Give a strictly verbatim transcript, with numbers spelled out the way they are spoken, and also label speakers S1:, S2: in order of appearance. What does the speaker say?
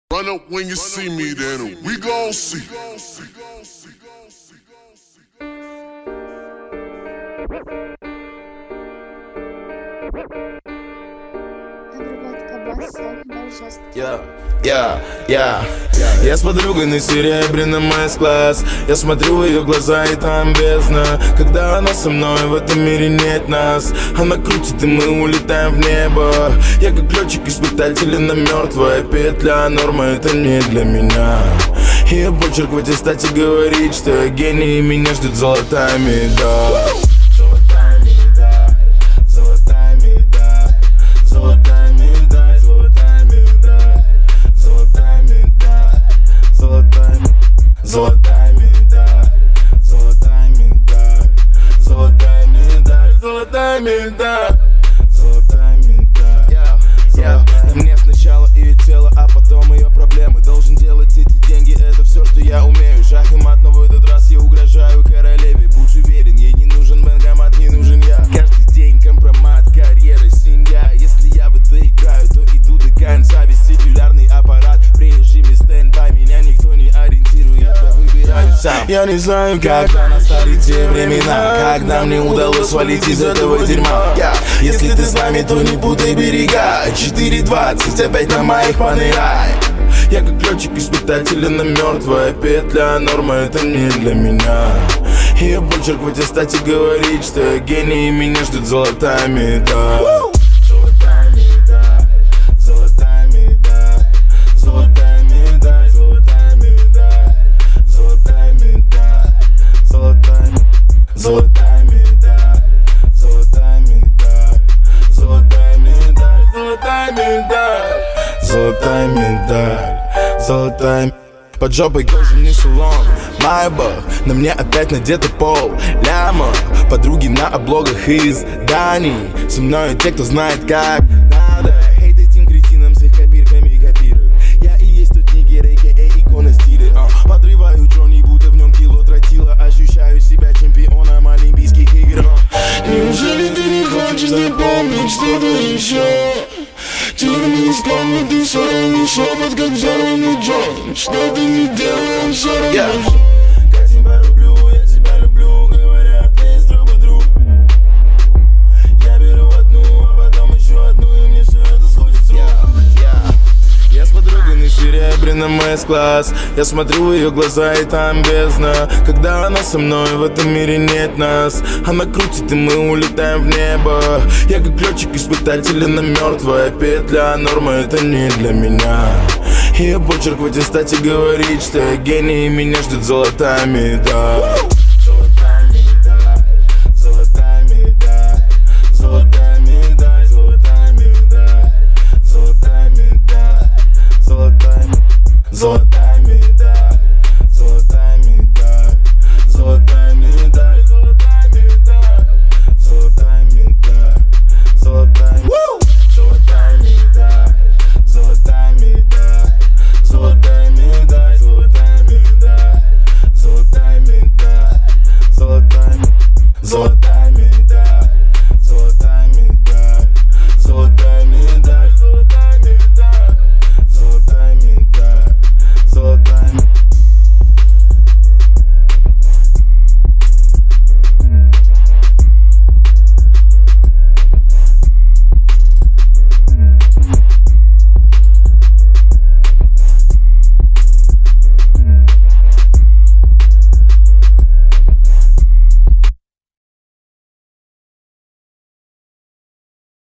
S1: Run up when you see me, then we gon' see.
S2: Я, я, я, я с подругой на серебряном эс-класс. Я смотрю в ее глаза, и там бездна. Когда она со мной, в этом мире нет нас. Она крутит, и мы улетаем в небо. Я как летчик-испытатель на мертвая петля. Норма это не для меня. Ее почерк в аттестате говорит, что я гений, и меня ждет золотая медаль. Золотая медаль, золотая медаль, золотая медаль, золотая медаль, золотая медаль, золотая, золотая медаль, золотая медаль, золотая медаль, золотая медаль, золотая медаль. Я мне сначала ее тело, а потом ее проблемы. Должен делать эти деньги, это все, что я умею. Шах и мат, но в этот раз я угрожаю королеве. Будь уверен, ей не нужен банкомат, не нужен я. Каждый день компромат, карьера, семья. Если я в это играю, то иду до конца. Вестибулярный аппарат при режиме стендбай. Меня никто не ориентирует, я выбираю сам. Я не знаю, когда настали те времена, когда мне удалось свалить из этого дерьма. Я, если ты с нами, то не путай берега. Четыре двадцать, опять на моих понырай. Я как летчик-испытатель на мертвая петля. Норма это не для меня. Ее почерк в аттестате говорит, что я гений, и меня ждет золотая медаль. Золотая медаль, золотая медаль, золотая медаль, золотая медаль, золотая медаль, золотая, золотая медаль, золотая медаль, золотая медаль, золотая медаль, золотая медаль, золотая. Под жопой кожаный салон, майба, на мне опять надето пол ляма. Подруги на облогах изданий. Со мной те, кто знает как надо. Хейт этим кретинам с их копирками копируют. Я и есть тот нигер, а.к.а. икона стиля. uh. Подрываю Джонни, будто в нем кило тротила. Ощущаю себя чемпионом Олимпийских игр. uh. Неужели ты не хочешь напомнить что-то еще? Тюрьмы из комнаты, сорванный шепот, как взорванный джон. Что ты не делаешь, все равно yeah. Я тебя люблю, я тебя люблю, говорят, ты друг друг. Я беру одну, а потом еще одну, и мне все это сходит с рук. yeah, yeah. Я с подругой на серебряном эс-класс. Я смотрю в ее глаза, и там бездна. Когда она со мной, в этом мире нет нас. Она крутит, и мы улетаем в небо. Я как летчик-испытатель на мертвая петля. Норма это не для меня. Ее почерк в аттестате говорит, что я гений, и меня ждет золотая медаль. Золотая медаль, золотая медаль, золотая медаль, золотая медаль, золотая медаль, золотая, золотая.